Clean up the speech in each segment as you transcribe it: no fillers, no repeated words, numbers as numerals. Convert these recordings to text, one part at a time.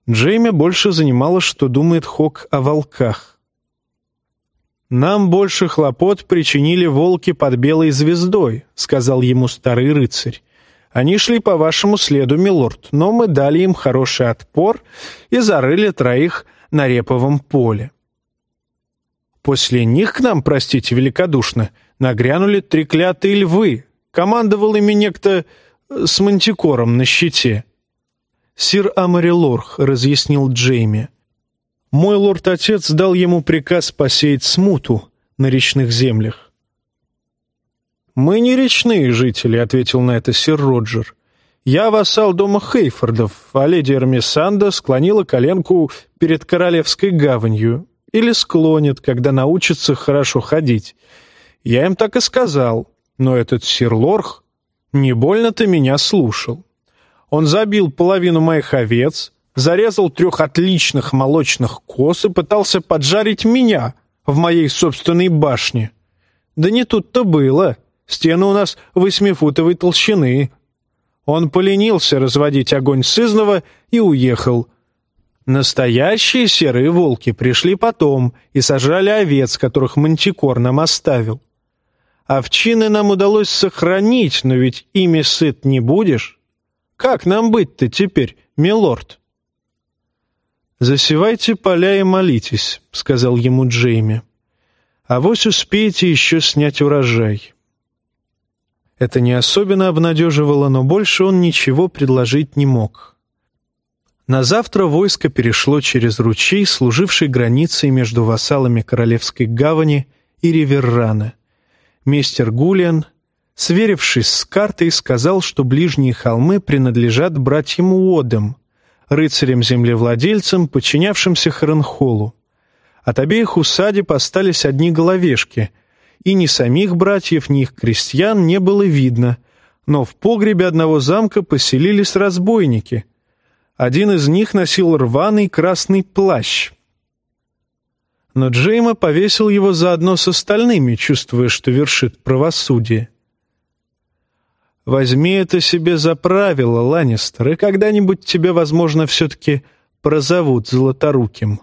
Джейми больше занимало, что думает Хок о волках. «Нам больше хлопот причинили волки под Белой звездой», — сказал ему старый рыцарь. «Они шли по вашему следу, милорд, но мы дали им хороший отпор и зарыли 3 на реповом поле. После них к нам, простите великодушно, нагрянули треклятые львы. Командовал ими некто с мантикором на щите». «Сир Амари Лорх», — разъяснил Джейми. «Мой лорд-отец дал ему приказ посеять смуту на речных землях». «Мы не речные жители», — ответил на это сир Роджер. «Я вассал дома Хейфордов, а леди Эрмисанда склонила коленку перед Королевской гаванью. Или склонит, когда научится хорошо ходить. Я им так и сказал, но этот сир Лорх не больно-то меня слушал. Он забил половину моих овец, зарезал 3 отличных молочных коз и пытался поджарить меня в моей собственной башне. Да не тут-то было. Стены у нас 8-футовой толщины. Он поленился разводить огонь сызнова и уехал. Настоящие серые волки пришли потом и сожрали овец, которых мантикор нам оставил. Овчины нам удалось сохранить, но ведь ими сыт не будешь. Как нам быть-то теперь, милорд?» «Засевайте поля и молитесь», — сказал ему Джейми. «Авось успеете еще снять урожай». Это не особенно обнадеживало, но больше он ничего предложить не мог. На завтра войско перешло через ручей, служивший границей между вассалами Королевской гавани и Риверрана. Мистер Гулиан, сверившись с картой, сказал, что ближние холмы принадлежат братьям Уоддам, рыцарям-землевладельцам, подчинявшимся Харенхолу. От обеих усадеб остались одни головешки, и ни самих братьев, ни их крестьян не было видно, но в погребе одного замка поселились разбойники. Один из них носил рваный красный плащ. Но Джейми повесил его заодно с остальными, чувствуя, что вершит правосудие. «Возьми это себе за правило, Ланнистер, и когда-нибудь тебя, возможно, все-таки прозовут Златоруким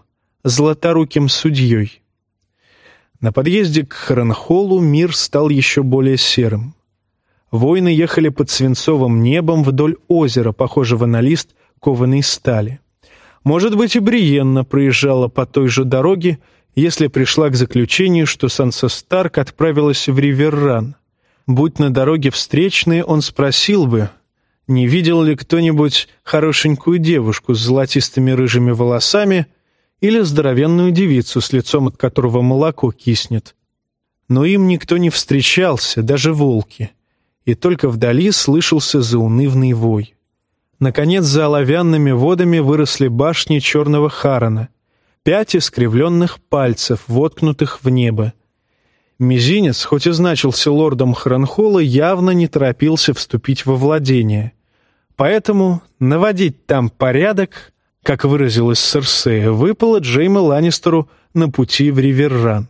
судьей». На подъезде к Харенхолу мир стал еще более серым. Воины ехали под свинцовым небом вдоль озера, похожего на лист кованой стали. Может быть, и Бриенна проезжала по той же дороге, если пришла к заключению, что Санса Старк отправилась в Риверран. Будь на дороге встречные, он спросил бы, не видел ли кто-нибудь хорошенькую девушку с золотистыми рыжими волосами или здоровенную девицу, с лицом от которого молоко киснет. Но им никто не встречался, даже волки, и только вдали слышался заунывный вой. Наконец, за оловянными водами выросли башни черного Харона, 5 искривленных пальцев, воткнутых в небо. Мизинец, хоть и значился лордом Харенхола, явно не торопился вступить во владение. Поэтому наводить там порядок, как выразилась Серсея, выпало Джейми Ланнистеру на пути в Риверран.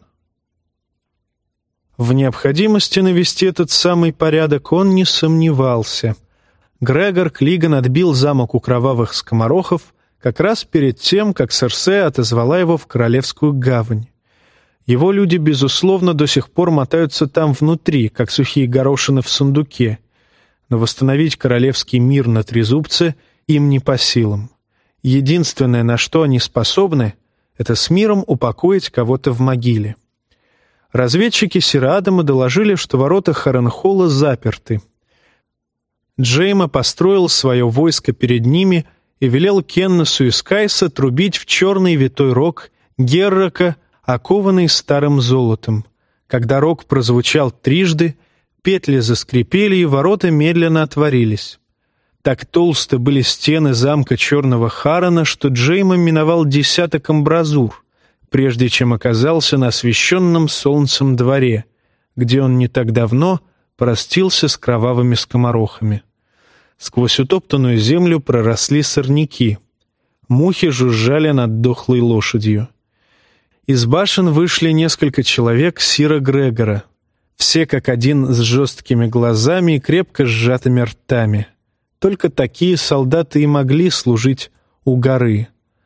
В необходимости навести этот самый порядок он не сомневался. Грегор Клиган отбил замок у кровавых скоморохов как раз перед тем, как Серсея отозвала его в Королевскую гавань. Его люди, безусловно, до сих пор мотаются там внутри, как сухие горошины в сундуке, но восстановить королевский мир на Трезубце им не по силам. Единственное, на что они способны, это с миром упокоить кого-то в могиле. Разведчики сира Адама доложили, что ворота Харенхола заперты. Джейми построил свое войско перед ними и велел Кеннесу и Скайса трубить в черный витой рог Геррака, окованный старым золотом. Когда рог прозвучал 3, петли заскрипели, и ворота медленно отворились. Так толсты были стены замка Черного Харона, что Джейми миновал 10 амбразур, прежде чем оказался на освещенном солнцем дворе, где он не так давно простился с кровавыми скоморохами. Сквозь утоптанную землю проросли сорняки. Мухи жужжали над дохлой лошадью. Из башен вышли несколько человек сира Грегора, все как один с жесткими глазами и крепко сжатыми ртами. Только такие солдаты и могли служить у горы.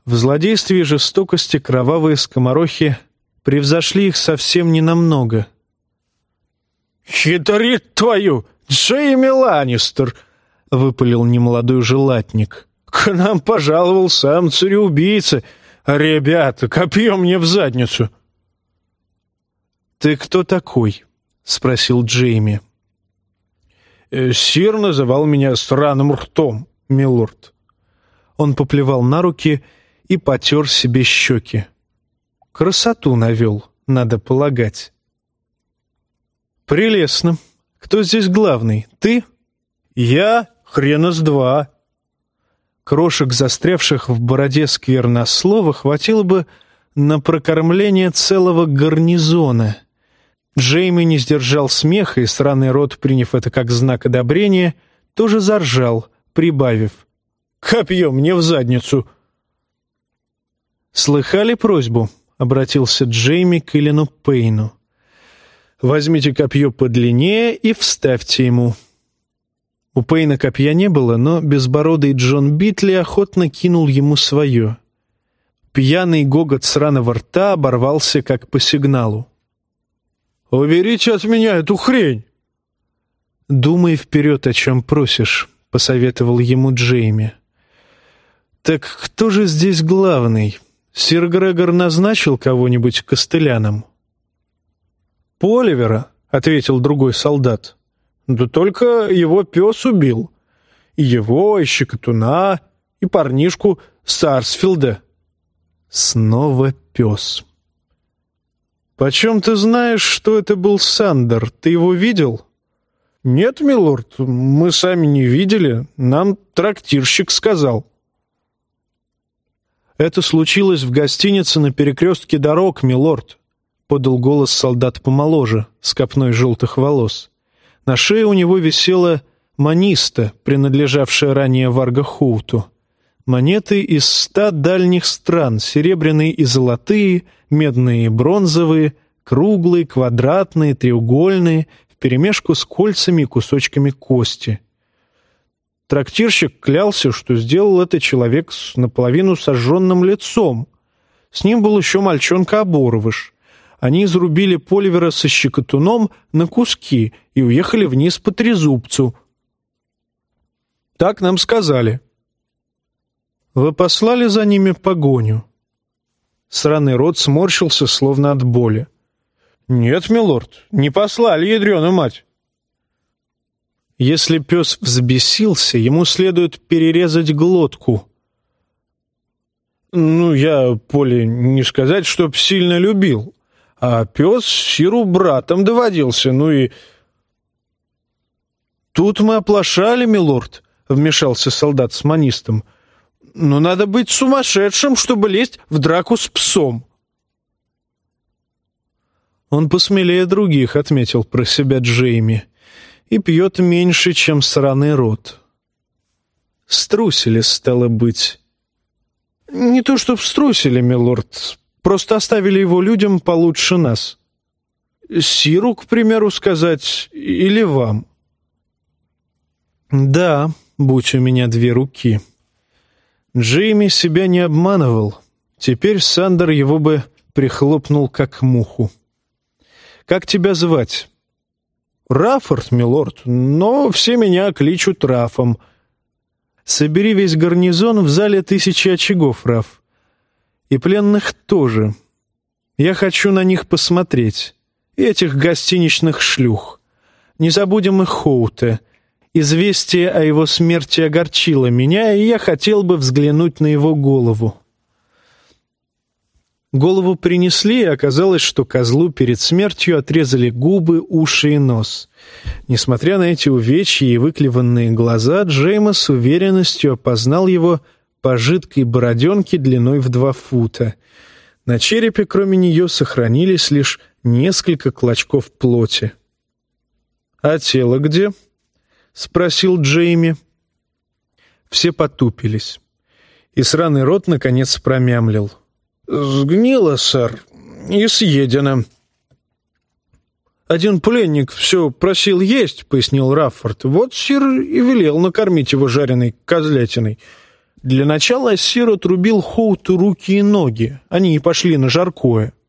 В злодействе и жестокости кровавые скоморохи превзошли их совсем ненамного. «Хитрит твою, Джейми Ланнистер!» — выпалил немолодой желатник. «К нам пожаловал сам цареубийца. Ребята, копье мне в задницу!» «Ты кто такой?» — спросил Джейми. «Сир называл меня сраным ртом, милорд». Он поплевал на руки и потер себе щеки. Красоту навел, надо полагать. «Прелестно. Кто здесь главный? Ты?» «Я? Хрена с два». Крошек, застрявших в бороде сквернослова, хватило бы на прокормление целого гарнизона. Джейми не сдержал смеха, и сраный рот, приняв это как знак одобрения, тоже заржал, прибавив: «Копье мне в задницу!» «Слыхали просьбу?» — обратился Джейми к Эллену Пейну. «Возьмите копье подлиннее и вставьте ему». У Пейна копья не было, но безбородый Джон Битли охотно кинул ему свое. Пьяный гогот сраного рта оборвался как по сигналу. «Уберите от меня эту хрень!» «Думай вперед, о чем просишь», — посоветовал ему Джейми. «Так кто же здесь главный? Сир Грегор назначил кого-нибудь костыляном?» «Поливера», — ответил другой солдат. «Да только его пес убил. И его, и щекотуна, и парнишку Сарсфилда». Снова пес. «Почем ты знаешь, что это был Сандер? Ты его видел?» «Нет, милорд, мы сами не видели. Нам трактирщик сказал». «Это случилось в гостинице на перекрестке дорог, милорд», — подал голос солдат помоложе, с копной желтых волос. На шее у него висела маниста, принадлежавшая ранее Варга Хоуту. Монеты из 100 дальних стран, серебряные и золотые, медные и бронзовые, круглые, квадратные, треугольные, вперемешку с кольцами и кусочками кости. Трактирщик клялся, что сделал это человек с наполовину сожженным лицом. С ним был еще мальчонка-оборвыш. Они изрубили Поливера со щекотуном на куски и уехали вниз по трезубцу. Так нам сказали. Вы послали за ними погоню?» Сраный рот сморщился, словно от боли. «Нет, милорд, не послали, ядреную мать!» «Если пес взбесился, ему следует перерезать глотку». «Ну, я, Поле, не сказать, чтоб сильно любил, а пес Сиру братом доводился, ну и...» «Тут мы оплошали, милорд», — вмешался солдат с манистом. «Но надо быть сумасшедшим, чтобы лезть в драку с псом». «Он посмелее других», — отметил про себя Джейми, «и пьет меньше, чем сраный рот». «Струсили, стало быть». «Не то чтоб струсили, милорд, просто оставили его людям получше нас. Сиру, к примеру, сказать, или вам». «Да, будь у меня 2 руки». Джейми себя не обманывал. Теперь Сандер его бы прихлопнул, как муху. «Как тебя звать?» «Раффорд, милорд, но все меня кличут Рафом». «Собери весь гарнизон в зале 1000 очагов, Раф. И пленных тоже. Я хочу на них посмотреть. И этих гостиничных шлюх. Не забудем и Хоута. Известие о его смерти огорчило меня, и я хотел бы взглянуть на его голову». Голову принесли, и оказалось, что козлу перед смертью отрезали губы, уши и нос. Несмотря на эти увечья и выклеванные глаза, Джейми с уверенностью опознал его по жидкой бороденке длиной в 2 фута. На черепе, кроме нее, сохранились лишь несколько клочков плоти. «А тело где?» — спросил Джейми. Все потупились. И сраный рот, наконец, промямлил. «Сгнило, сэр, и съедено». «Один пленник все просил есть», — пояснил Раффорд. «Вот сир и велел накормить его жареной козлятиной. Для начала Ассир отрубил Хоуту руки и ноги, они и пошли на жаркое.